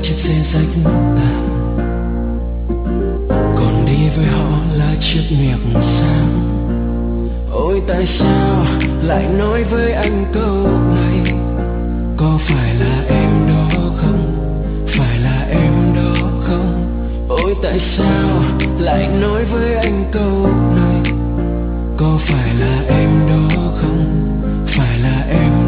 chiếc xe rách tàn, còn đi với họ là chiếc miệng sáng. Ôi tại sao lại nói với anh câu này, có phải là em đó không, phải là em đó không? Ôi tại sao lại nói với anh câu này, có phải là em đó không, phải là em